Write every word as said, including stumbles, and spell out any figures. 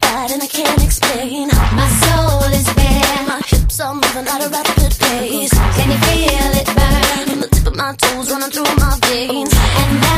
inside and I can't explain. My soul is bare, my hips are moving at a rapid pace. Can you feel it burn? From the tip of my toes running through my veins. And